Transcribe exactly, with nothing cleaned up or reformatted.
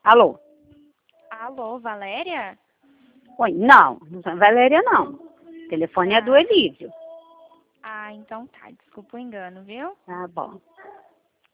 Alô? Alô, Valéria? Oi, não, não é Valéria, não. O telefone é do Ah, Elívio. ah, então tá. Desculpa o engano, viu? Tá bom.